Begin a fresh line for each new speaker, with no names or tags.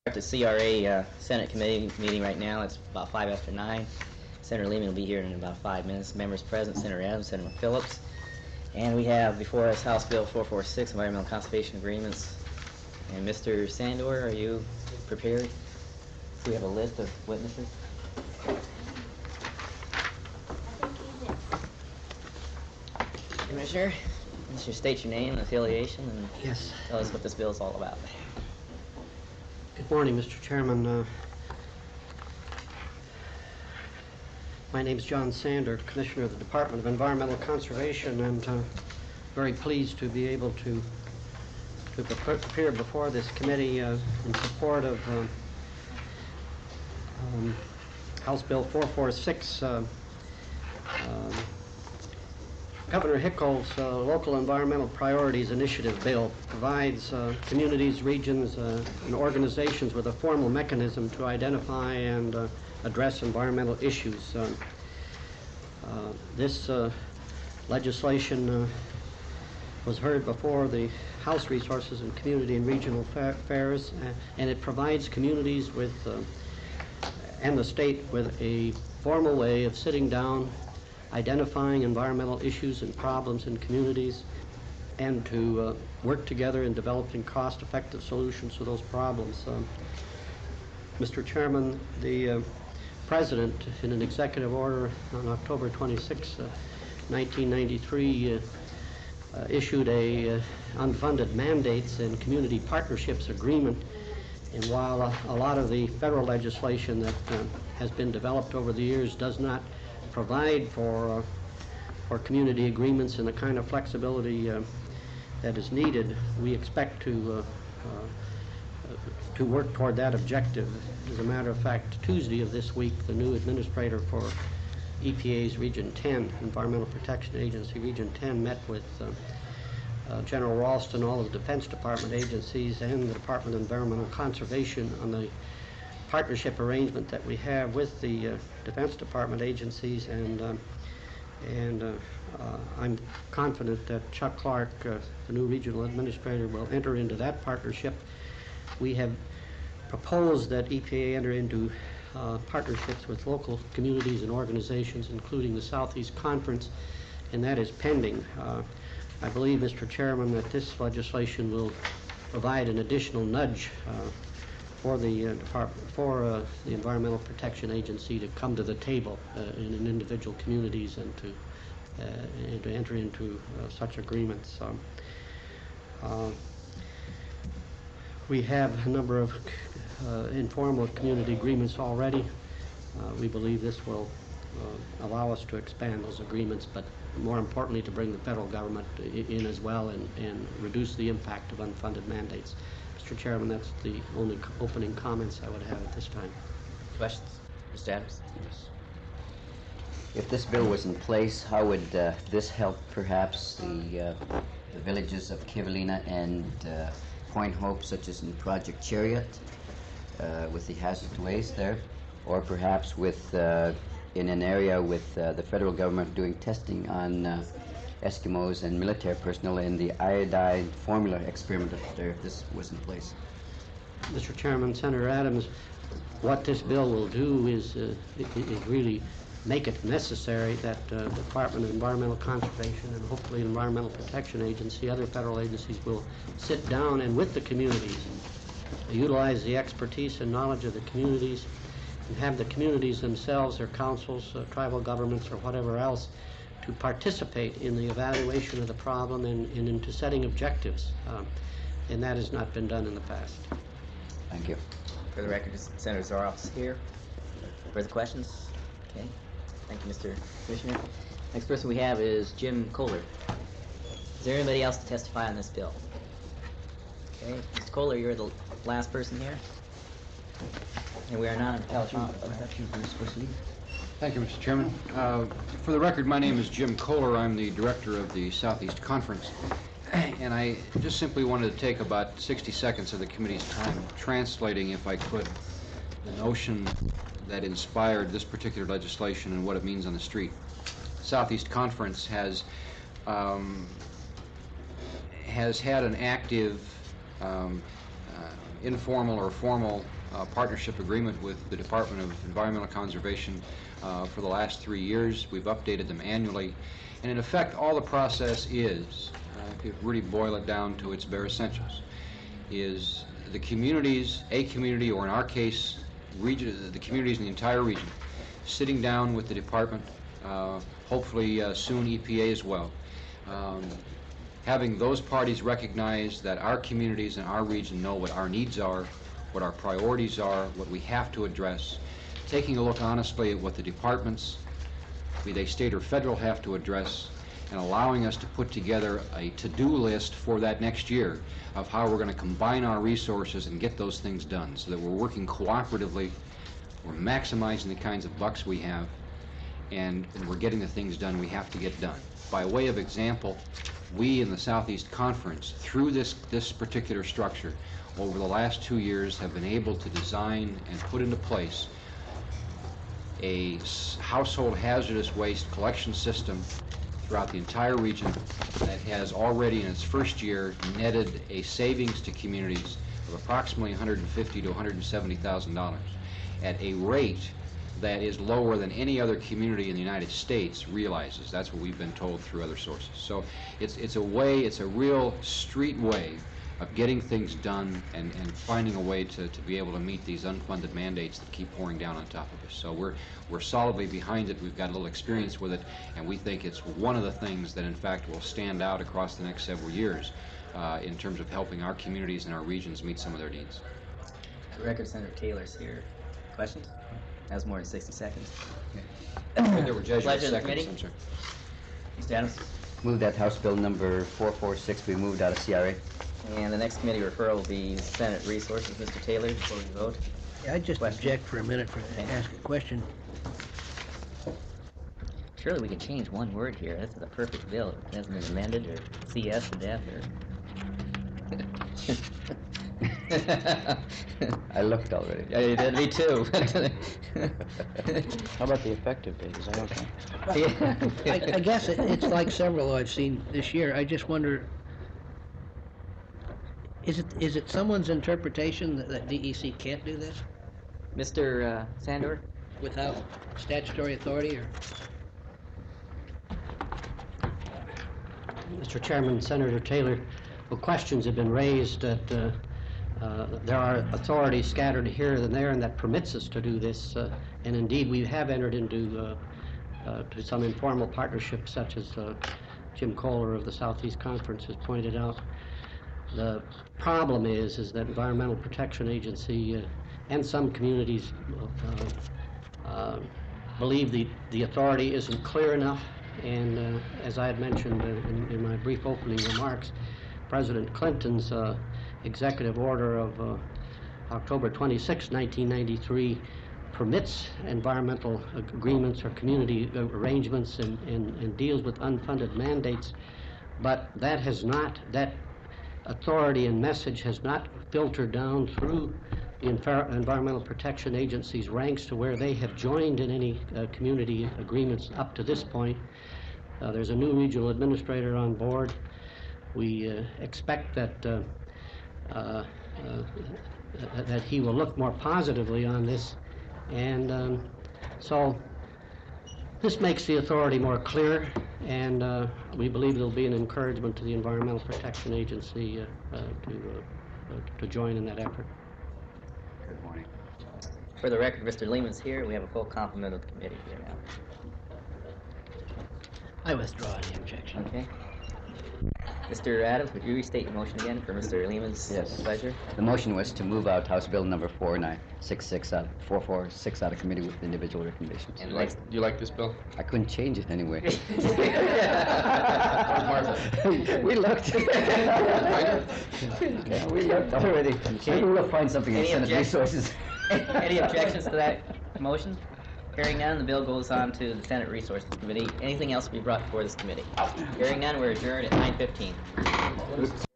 At the CRA Senate Committee meeting right now. It's about 5 after 9. Senator Lehman will be here in about 5 minutes. Members present, Senator Adams, Senator Phillips. And we have before us House Bill 446, Environmental Conservation Agreements. And Mr. Sandor, are you prepared? We have a list of witnesses. Commissioner, you state your name and affiliation and
Yes.
Tell us what this bill is all about.
Good morning, Mr. Chairman. My name is John Sander, Commissioner of the Department of Environmental Conservation, and very pleased to be able to appear before this committee in support of House Bill 446. Governor Hickel's Local Environmental Priorities Initiative bill provides communities, regions, and organizations with a formal mechanism to identify and address environmental issues. This legislation was heard before the House Resources and Community and Regional Affairs, and it provides communities with and the state with a formal way of sitting down, identifying environmental issues and problems in communities, and to work together in developing cost-effective solutions to those problems. Mr. Chairman, the President, in an executive order on October 26, 1993, issued a unfunded mandates and community partnerships agreement. And while a lot of the federal legislation that has been developed over the years does not provide for community agreements and the kind of flexibility that is needed, we expect to work toward that objective. As a matter of fact, Tuesday of this week, the new administrator for EPA's Region 10, Environmental Protection Agency Region 10, met with General Ralston, all of the Defense Department agencies, and the Department of Environmental Conservation on the partnership arrangement that we have with the Defense Department agencies, and I'm confident that Chuck Clark, the new regional administrator, will enter into that partnership. We have proposed that EPA enter into partnerships with local communities and organizations, including the Southeast Conference, and that is pending. I believe, Mr. Chairman, that this legislation will provide an additional nudge for the the Environmental Protection Agency to come to the table in individual communities and to enter into such agreements. We have a number of informal community agreements already. We believe this will allow us to expand those agreements, but more importantly, to bring the federal government in as well and reduce the impact of unfunded mandates. Mr. Chairman, that's the only opening comments I would have at this time.
Questions? Mr. Adams?
Yes. If this bill was in place, how would this help perhaps the villages of Kivalina and Point Hope, such as in Project Chariot, with the hazardous waste there, or perhaps with in an area with the federal government doing testing on Eskimos and military personnel in the iodine formula experiment there, if this was in place?
Mr. Chairman, Senator Adams, what this bill will do is really make it necessary that the Department of Environmental Conservation and hopefully Environmental Protection Agency, other federal agencies, will sit down and with the communities utilize the expertise and knowledge of the communities and have the communities themselves, their councils, tribal governments, or whatever else, to participate in the evaluation of the problem and into setting objectives. And that has not been done in the past.
Thank you.
For the record, Senator Zoroff's here. Further questions? Okay. Thank you, Mr. Commissioner. Next person we have is Jim Kohler. Is there anybody else to testify on this bill? Okay. Mr. Kohler, you're the last person here. And we are not in telephone.
Thank you, Mr. Chairman. For the record, my name is Jim Kohler. I'm the director of the Southeast Conference. And I just simply wanted to take about 60 seconds of the committee's time translating, if I could, the notion that inspired this particular legislation and what it means on the street. Southeast Conference has had an active informal or formal partnership agreement with the Department of Environmental Conservation for the last 3 years. We've updated them annually. And in effect, all the process is, if you really boil it down to its bare essentials, is the communities, a community, or in our case, the communities in the entire region, sitting down with the department, hopefully soon EPA as well, having those parties recognize that our communities and our region know what our needs are, what our priorities are, what we have to address, taking a look honestly at what the departments, be they state or federal, have to address, and allowing us to put together a to-do list for that next year of how we're going to combine our resources and get those things done so that we're working cooperatively, we're maximizing the kinds of bucks we have, and we're getting the things done we have to get done. By way of example, we in the Southeast Conference, through this particular structure, over the last 2 years have been able to design and put into place a household hazardous waste collection system throughout the entire region that has already in its first year netted a savings to communities of approximately $150,000 to $170,000 at a rate that is lower than any other community in the United States realizes. That's what we've been told through other sources. So it's a real street way of getting things done and finding a way to be able to meet these unfunded mandates that keep pouring down on top of us. So we're solidly behind it. We've got a little experience with it, and we think it's one of the things that in fact will stand out across the next several years in terms of helping our communities and our regions meet some of their needs.
The record, Senator Taylor's here. Questions? That was more than 60 seconds.
There were Jesuit
Pleasure of the
seconds,
committee.
I'm sorry.
Mr. Adams.
Move that House Bill number 446 be moved out of CRA.
And the next committee referral will be Senate Resources. Mr. Taylor, before we vote.
Yeah, I'd just
Question?
object for a minute for ask a question.
Surely we could change one word here. This is a perfect bill. It hasn't been amended or CS to death or...
I looked already.
Yeah, you did. Me too.
How about the effective date? Is that okay?
Yeah.
I guess it's like several I've seen this year. I just wonder, is it someone's interpretation that DEC can't do this
Mr. Sandor?
without statutory authority, or?
Mr. Chairman, Senator Taylor, well, questions have been raised that there are authorities scattered here and there, and that permits us to do this. And indeed, we have entered into to some informal partnerships, such as Jim Kohler of the Southeast Conference has pointed out. The problem is that Environmental Protection Agency and some communities believe the authority isn't clear enough. And as I had mentioned in my brief opening remarks, President Clinton's executive order of October 26, 1993 permits environmental agreements or community arrangements and deals with unfunded mandates, but that authority and message has not filtered down through the Environmental Protection Agency's ranks to where they have joined in any community agreements up to this point. There's a new regional administrator on board. We expect that that he will look more positively on this, and so this makes the authority more clear, and we believe there will be an encouragement to the Environmental Protection Agency to join in that effort.
Good morning.
For the record, Mr. Lehman's here. We have a full complement of the committee here now.
I withdraw any objection.
Okay. Mr. Adams, would you restate your motion again for Mr. Lehman's
Yes.
pleasure?
The motion was to move out House Bill number 446 out of committee with individual recommendations.
And
You like this bill?
I couldn't change it anyway.
Martha?
We looked. Yeah, we looked already. Maybe we'll find something in
Any
Senate
objections?
Resources.
Any objections to that motion? Hearing none, the bill goes on to the Senate Resources Committee. Anything else to be brought before this committee? Hearing none, we're adjourned at 9:15.